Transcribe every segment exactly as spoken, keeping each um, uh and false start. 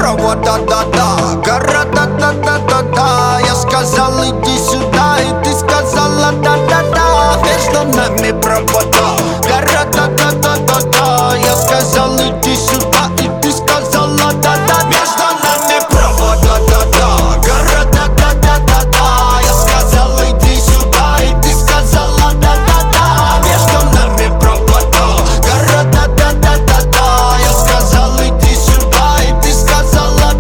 провода, да-да. Города, да-да-да-да. Я сказал иди сюда, и ты сказала да-да-да. Между нами провода. Города, да-да-да-да. Я сказал иди сюда, и ты сказала да-да-да. Между нами провода, да-да. Города, да-да-да-да. Я сказал иди сюда, и ты сказала да-да-да. Между нами провода. Города, да-да-да-да. Я сказал иди сюда, и ты сказала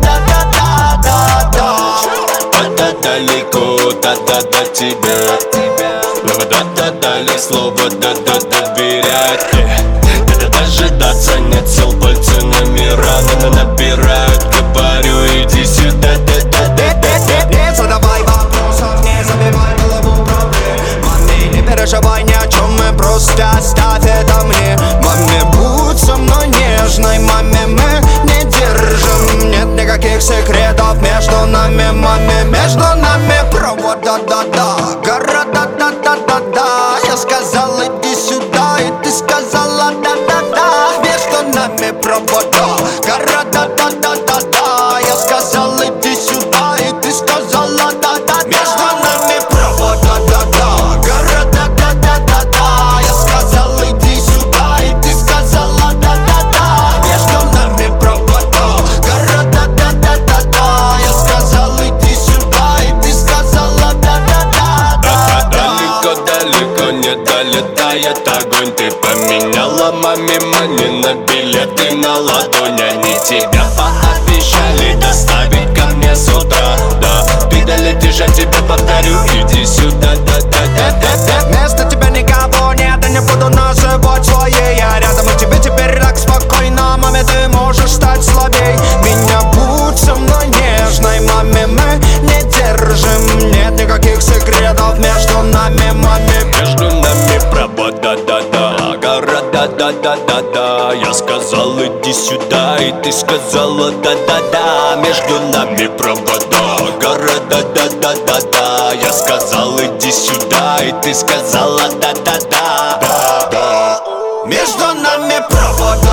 да-да-да-да-да. Да-да далеко, да-да до тебя. Но да-да дали слово, да-да доверять. Да-да дожидаться нет сил, пальцы номера но набирают. Говорю, иди сюда, да-да-да-да-да. Не задавай вопросов, не забивай голову проблем. Маме, не переживай ни о чем, мы просто оставь это мне. Маме, будь со мной нежной, маме, мы не держим. Нет никаких секретов между нами, маме. Между нами провода, да-да. Города, да-да-да-да. Я сказал иди сюда, и ты сказала да-да-да. Между нами провода. Города, да-да-да-да. Я сказал иди сюда, и ты сказала да-да-да. Между нами провода, да-да. Города, да-да-да-да. Я сказал иди сюда, и ты сказала да-да-да. Между нами провода. Города, да-да-да-да. Я сказал иди сюда, и ты сказала да-да-да-да. Далеко, далеко не долетает огонь. Ты поменяла маме мани на билеты на ладонь. Они тебя пообещали доставить ко мне с утра. Да, ты долетишь, я тебе повторю, иди сюда, да-да-да-да-да. Вместо тебя никого нет, и не буду называть своей. Я рядом, и тебе теперь так спокойно. Маме, ты можешь стать слабей. Меня будь со мной нежной, маме, мы не держим. Нет никаких секретов между нами, маме. Между нами провода, да-да. Города, да-да-да-да. Я сказал иди сюда, и ты сказала да-да-да. Между нами провода. Города, да-да-да-да. Я сказал иди сюда, и ты сказала да-да-да. Между нами провода.